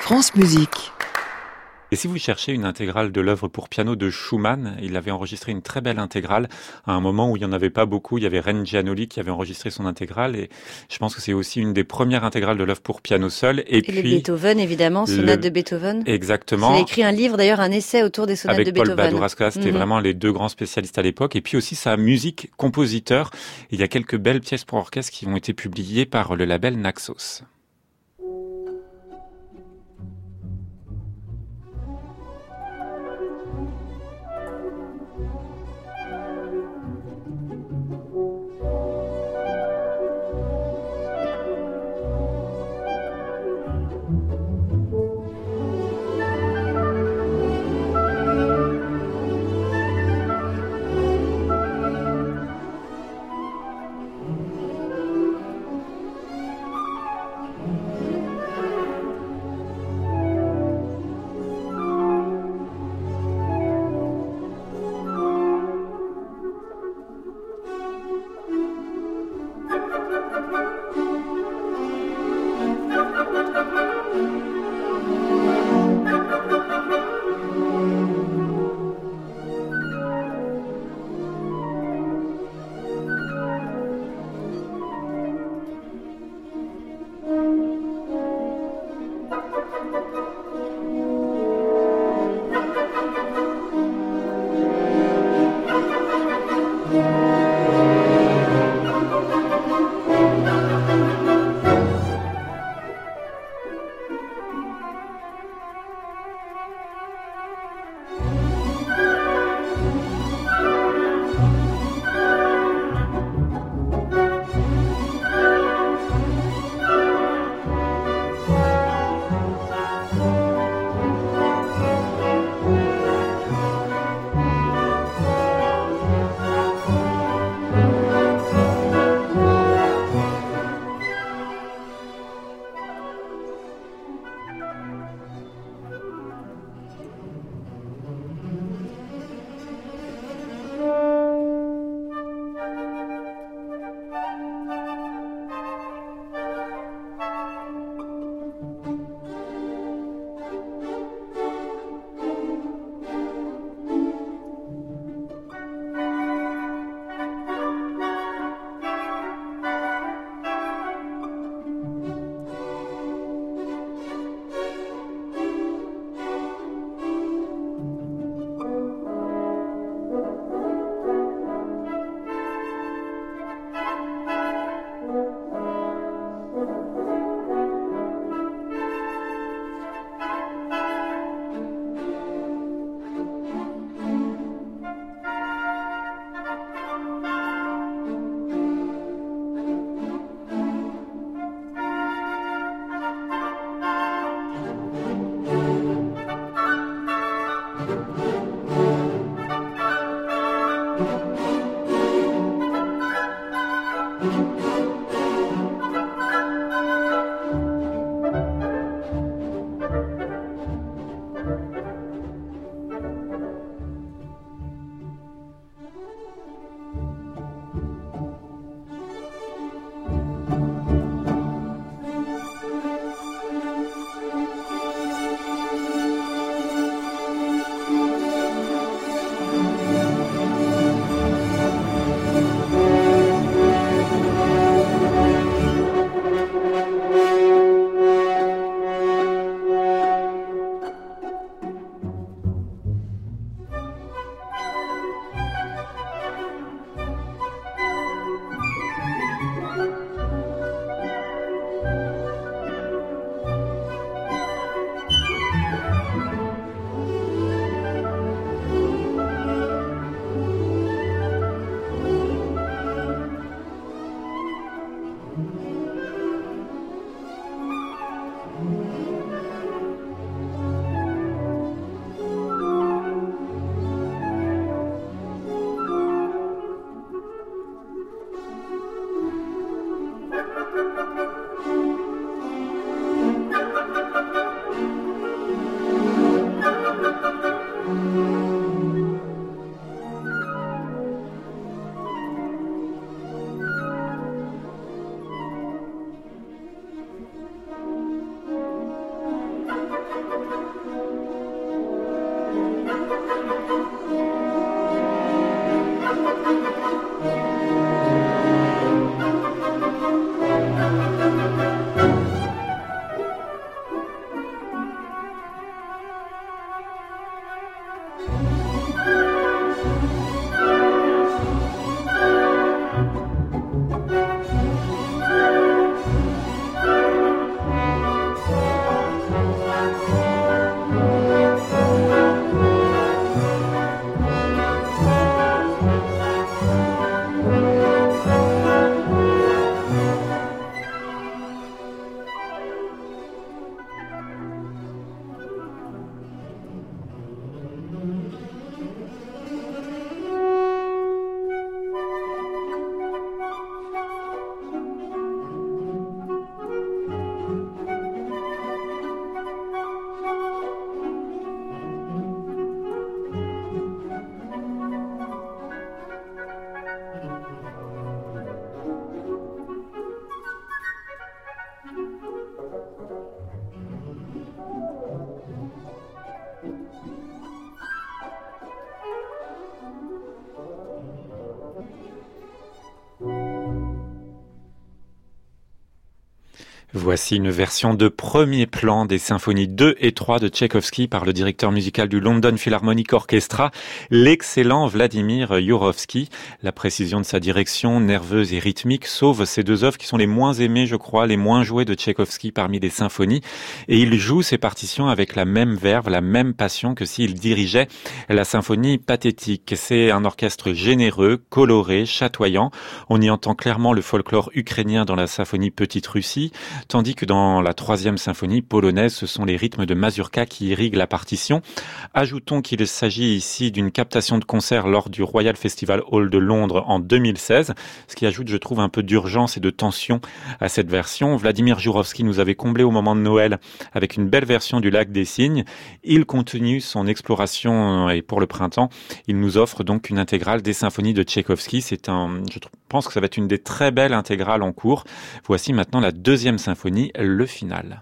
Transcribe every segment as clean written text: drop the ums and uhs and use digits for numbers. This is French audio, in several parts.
France Musique. Et si vous cherchez une intégrale de l'œuvre pour piano de Schumann, il avait enregistré une très belle intégrale à un moment où il n'y en avait pas beaucoup. Il y avait Ren Gianoli qui avait enregistré son intégrale et je pense que c'est aussi une des premières intégrales de l'œuvre pour piano seul. Et puis, les Beethoven, évidemment, sonates de Beethoven. Exactement. Il a écrit un livre, d'ailleurs, un essai autour des sonates de Beethoven. Avec Paul Baduraska, c'était vraiment les deux grands spécialistes à l'époque. Et puis aussi sa musique compositeur. Il y a quelques belles pièces pour orchestre qui ont été publiées par le label Naxos. Voici une version de premier plan des symphonies 2 et 3 de Tchaïkovski par le directeur musical du London Philharmonic Orchestra, l'excellent Vladimir Jurowski. La précision de sa direction, nerveuse et rythmique, sauve ces deux œuvres qui sont les moins aimées, je crois, les moins jouées de Tchaïkovski parmi les symphonies. Et il joue ses partitions avec la même verve, la même passion que s'il dirigeait la symphonie pathétique. C'est un orchestre généreux, coloré, chatoyant. On y entend clairement le folklore ukrainien dans la symphonie Petite Russie, tandis que dans la troisième symphonie polonaise, ce sont les rythmes de mazurka qui irriguent la partition. Ajoutons qu'il s'agit ici d'une captation de concert lors du Royal Festival Hall de Londres en 2016, ce qui ajoute, je trouve, un peu d'urgence et de tension à cette version. Vladimir Jurowski nous avait comblé au moment de Noël avec une belle version du Lac des Cygnes. Il continue son exploration et pour le printemps, il nous offre donc une intégrale des symphonies de Tchaïkovski. Je pense que ça va être une des très belles intégrales en cours. Voici maintenant la deuxième symphonie, le final.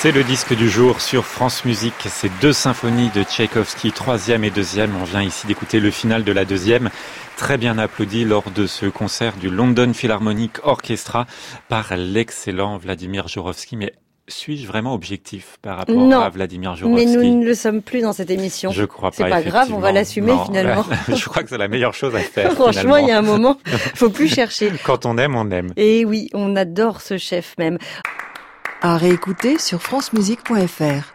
C'est le disque du jour sur France Musique. C'est 2 symphonies de Tchaïkovski, 3e et 2e. On vient ici d'écouter le final de la 2e. Très bien applaudi lors de ce concert du London Philharmonic Orchestra par l'excellent Vladimir Jurowski. Mais suis-je vraiment objectif par rapport à Vladimir Jurowski? Mais nous ne le sommes plus dans cette émission. Je crois pas. C'est pas grave, on va l'assumer finalement. Je crois que c'est la meilleure chose à faire. Franchement, il y a un moment, faut plus chercher. Quand on aime, on aime. Et oui, on adore ce chef même. À réécouter sur francemusique.fr.